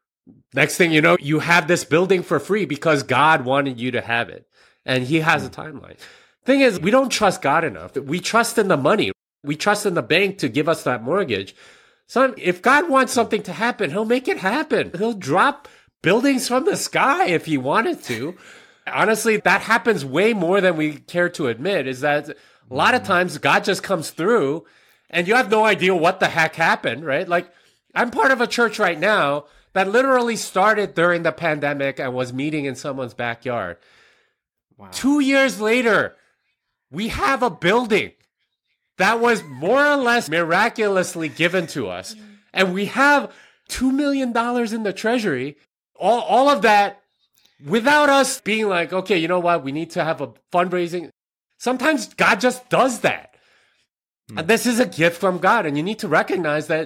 Next thing you know, you have this building for free because God wanted you to have it. And he has a timeline. Thing is, we don't trust God enough. We trust in the money. We trust in the bank to give us that mortgage. So if God wants something to happen, he'll make it happen. He'll drop buildings from the sky if he wanted to. Honestly, that happens way more than we care to admit, is that a lot of times God just comes through and you have no idea what the heck happened, right? Like, I'm part of a church right now that literally started during the pandemic and was meeting in someone's backyard. Wow. Two years later, we have a building that was more or less miraculously given to us. And we have two million dollars in the treasury. All, all of that without us being like, okay, you know what? We need to have a fundraising. Sometimes God just does that. Mm. And this is a gift from God. And you need to recognize that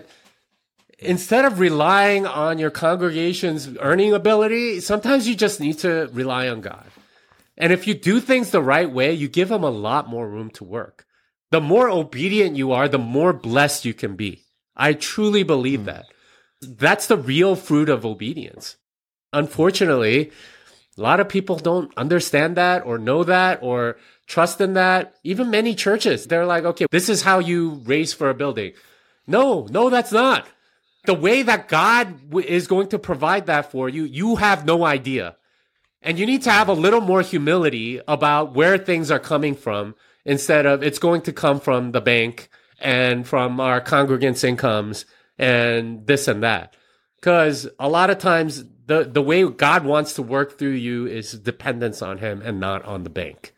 instead of relying on your congregation's earning ability, sometimes you just need to rely on God. And if you do things the right way, you give him a lot more room to work. The more obedient you are, the more blessed you can be. I truly believe mm. that. That's the real fruit of obedience. Unfortunately, a lot of people don't understand that or know that or trust in that. Even many churches, they're like, okay, this is how you raise for a building. No, no, that's not. The way that God w- is going to provide that for you, you have no idea. And you need to have a little more humility about where things are coming from instead of it's going to come from the bank and from our congregants' incomes and this and that. Because a lot of times the, the way God wants to work through you is dependence on him and not on the bank.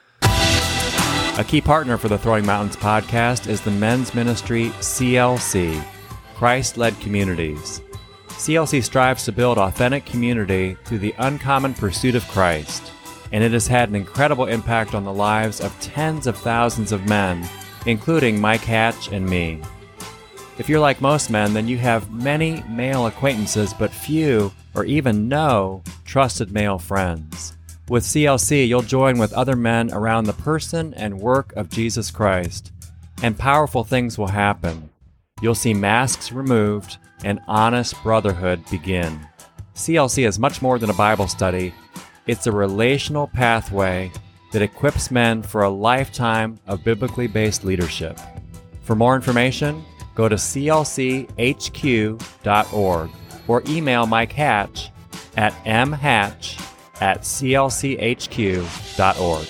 A key partner for the Throwing Mountains podcast is the men's ministry C L C, Christ-Led Communities. C L C strives to build authentic community through the uncommon pursuit of Christ, and it has had an incredible impact on the lives of tens of thousands of men, including Mike Hatch and me. If you're like most men, then you have many male acquaintances, but few or even no trusted male friends. With C L C, you'll join with other men around the person and work of Jesus Christ, and powerful things will happen. You'll see masks removed and honest brotherhood begin. C L C is much more than a Bible study. It's a relational pathway that equips men for a lifetime of biblically based leadership. For more information, go to c l c h q dot org or email Mike Hatch at m hatch at c l c h q dot org.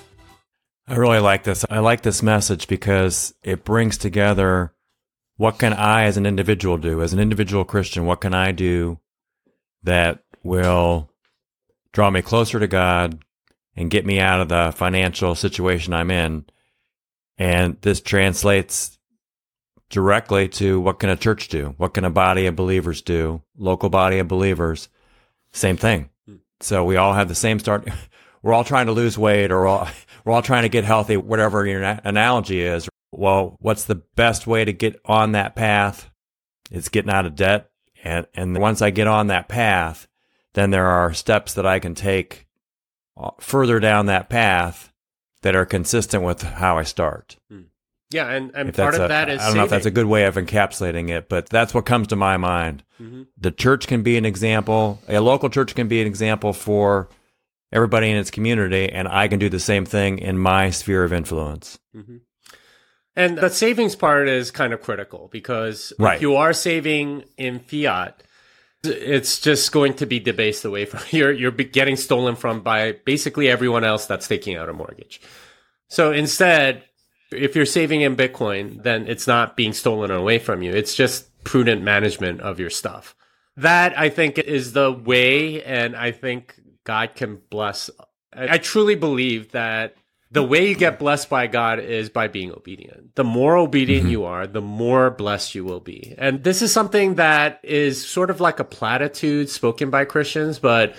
I really like this. I like this message because it brings together what can I as an individual do? As an individual Christian, what can I do that will draw me closer to God and get me out of the financial situation I'm in? And this translates directly to what can a church do? What can a body of believers do? Local body of believers, same thing. So we all have the same start. We're all trying to lose weight, or we're all, we're all trying to get healthy, whatever your analogy is. Well, what's the best way to get on that path? It's getting out of debt. And, and once I get on that path, then there are steps that I can take further down that path that are consistent with how I start. Hmm. Yeah, and, and If part that's of a- that is I don't know if that's a saving. good way of encapsulating it, but that's what comes to my mind. Mm-hmm. The church can be an example. A local church can be an example for everybody in its community, and I can do the same thing in my sphere of influence. Mm-hmm. And the savings part is kind of critical because Right. if you are saving in fiat, it's just going to be debased away from you're you're be- getting stolen from by basically everyone else that's taking out a mortgage. So instead, if you're saving in Bitcoin, then it's not being stolen away from you. It's just prudent management of your stuff. That I think is the way, and I think God can bless. I I truly believe that the way you get blessed by God is by being obedient. The more obedient Mm-hmm. you are, the more blessed you will be. And this is something that is sort of like a platitude spoken by Christians, but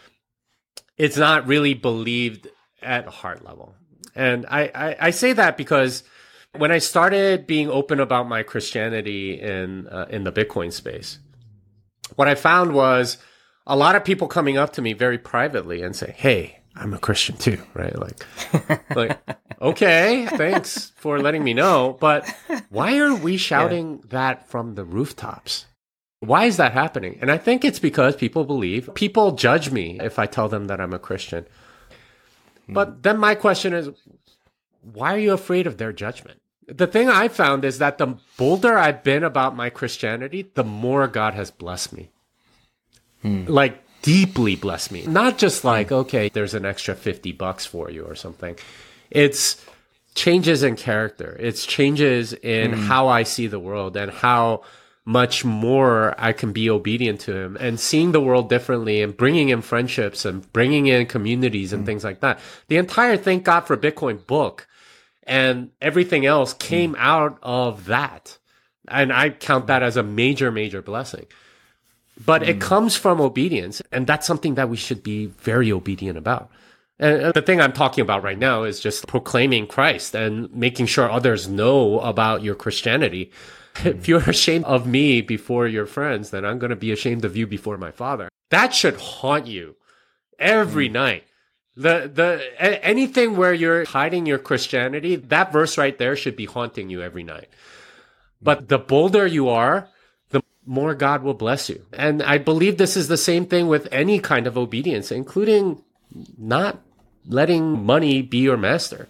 it's not really believed at heart level. And I, I, I say that because when I started being open about my Christianity in uh, in the Bitcoin space, what I found was a lot of people coming up to me very privately and say, "Hey, I'm a Christian too," right? Like, like, okay, thanks for letting me know, but why are we shouting yeah. that from the rooftops? Why is that happening? And I think it's because people believe, people judge me if I tell them that I'm a Christian. Hmm. But then my question is, why are you afraid of their judgment? The thing I found is that the bolder I've been about my Christianity, the more God has blessed me. Hmm. Like, deeply blessed me. Not just like, okay, there's an extra fifty bucks for you or something. It's changes in character. It's changes in mm. how I see the world and how much more I can be obedient to him and seeing the world differently and bringing in friendships and bringing in communities and mm. things like that. The entire Thank God for Bitcoin book and everything else came mm. out of that. And I count that as a major, major blessing. But mm. it comes from obedience, and that's something that we should be very obedient about. And the thing I'm talking about right now is just proclaiming Christ and making sure others know about your Christianity. Mm. If you're ashamed of me before your friends, then I'm going to be ashamed of you before my Father. That should haunt you every mm. night. The the a- anything where you're hiding your Christianity, that verse right there should be haunting you every night. But the bolder you are, more God will bless you. And I believe this is the same thing with any kind of obedience, including not letting money be your master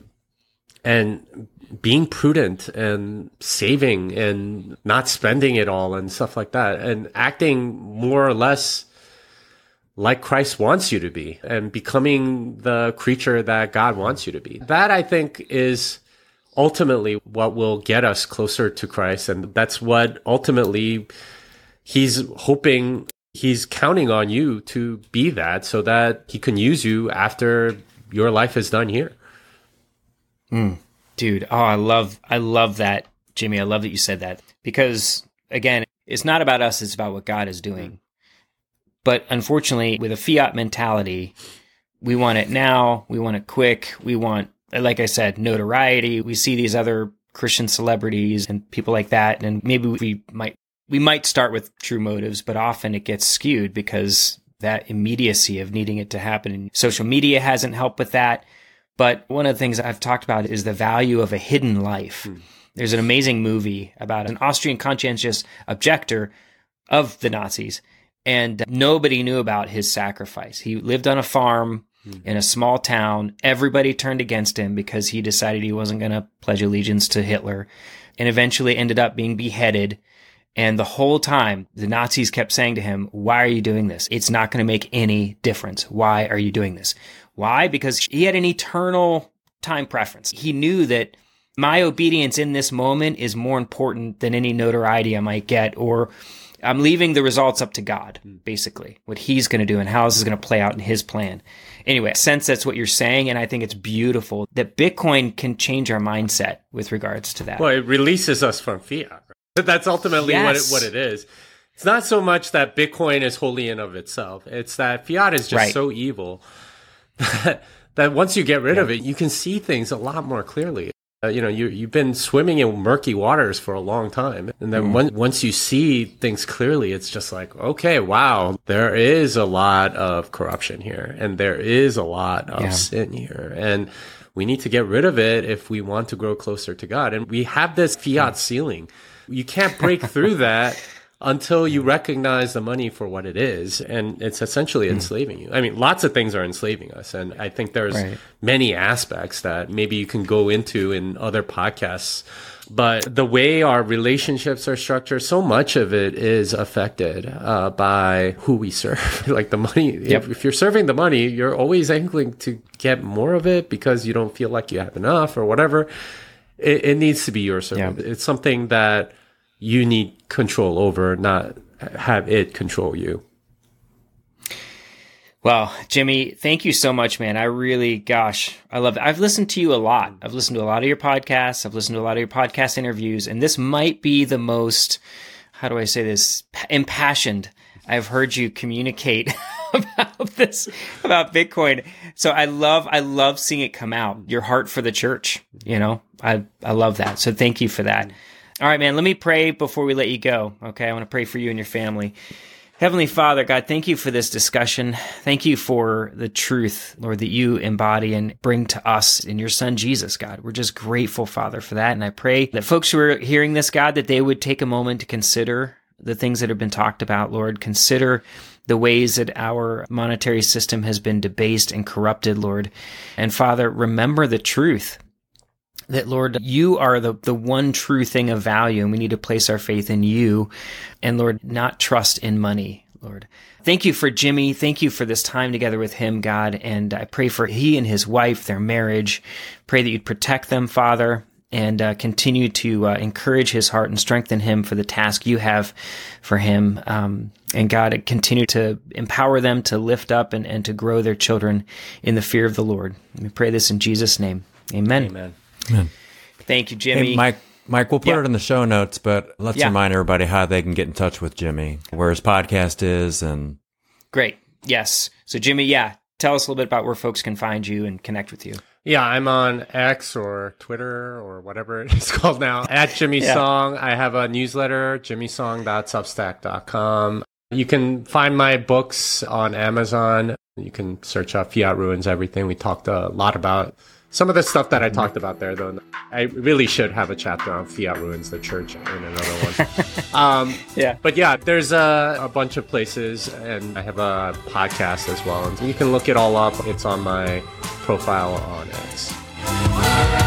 and being prudent and saving and not spending it all and stuff like that and acting more or less like Christ wants you to be and becoming the creature that God wants you to be. That, I think, is ultimately what will get us closer to Christ. And that's what ultimately he's hoping, he's counting on you to be that so that he can use you after your life is done here. Mm. Dude, oh, I love, I love that, Jimmy. I love that you said that because, again, it's not about us, it's about what God is doing. But unfortunately, with a fiat mentality, we want it now, we want it quick, we want, like I said, notoriety. We see these other Christian celebrities and people like that, and maybe we might We might start with true motives, but often it gets skewed because that immediacy of needing it to happen. And social media hasn't helped with that. But one of the things I've talked about is the value of a hidden life. Hmm. There's an amazing movie about an Austrian conscientious objector of the Nazis, and nobody knew about his sacrifice. He lived on a farm hmm. in a small town. Everybody turned against him because he decided he wasn't going to pledge allegiance to Hitler, and eventually ended up being beheaded. And the whole time, the Nazis kept saying to him, why are you doing this? It's not going to make any difference. Why are you doing this? Why? Because he had an eternal time preference. He knew that my obedience in this moment is more important than any notoriety I might get, or I'm leaving the results up to God, basically, what he's going to do and how this is going to play out in his plan. Anyway, I sense that's what you're saying, and I think it's beautiful that Bitcoin can change our mindset with regards to that. Well, it releases us from fiat. That's ultimately yes. what it, what it is. It's not so much that Bitcoin is wholly in of itself. It's that fiat is just right. so evil that, that once you get rid yeah. of it, you can see things a lot more clearly. Uh, you know, you, you've been swimming in murky waters for a long time. And then mm. when, once you see things clearly, it's just like, okay, wow, there is a lot of corruption here. And there is a lot of yeah. sin here. And we need to get rid of it if we want to grow closer to God. And we have this fiat ceiling. You can't break through that until you recognize the money for what it is. And it's essentially enslaving you. I mean, lots of things are enslaving us. And I think there's right. many aspects that maybe you can go into in other podcasts. But the way our relationships are structured, so much of it is affected uh, by who we serve. Like the money, yep. if, if you're serving the money, you're always angling to get more of it because you don't feel like you have enough or whatever. It, it needs to be your service. Yep. It's something that you need control over, not have it control you. Well, Jimmy, thank you so much, man. I really, gosh, I love it. I've listened to you a lot. I've listened to a lot of your podcasts. I've listened to a lot of your podcast interviews, and this might be the most, how do I say this, impassioned I've heard you communicate about this, about Bitcoin. So I love, I love seeing it come out. Your heart for the church, you know, I, I love that. So thank you for that. All right, man, let me pray before we let you go. Okay. I want to pray for you and your family. Heavenly Father, God, thank you for this discussion. Thank you for the truth, Lord, that you embody and bring to us in your Son, Jesus, God. We're just grateful, Father, for that. And I pray that folks who are hearing this, God, that they would take a moment to consider the things that have been talked about, Lord. Consider the ways that our monetary system has been debased and corrupted, Lord. And Father, remember the truth that, Lord, you are the, the one true thing of value, and we need to place our faith in you and, Lord, not trust in money, Lord. Thank you for Jimmy. Thank you for this time together with him, God. And I pray for he and his wife, their marriage. Pray that you'd protect them, Father, and uh, continue to uh, encourage his heart and strengthen him for the task you have for him. Um, and God, continue to empower them to lift up and, and to grow their children in the fear of the Lord. We pray this in Jesus' name. Amen. Amen. Amen. Thank you, Jimmy. Hey, Mike, Mike, we'll put yeah. it in the show notes, but let's yeah. remind everybody how they can get in touch with Jimmy, where his podcast is. And Great. Yes. So, Jimmy, yeah, tell us a little bit about where folks can find you and connect with you. Yeah, I'm on X or Twitter or whatever it's called now, at Jimmy yeah. Song. I have a newsletter, jimmy song dot substack dot com. You can find my books on Amazon. You can search up Fiat Ruins Everything. We talked a lot about some of the stuff that I talked about there, though. I really should have a chapter on Fiat Ruins the Church in another one. um, yeah. But yeah, there's a, a bunch of places, and I have a podcast as well. And you can look it all up. It's on my profile on X.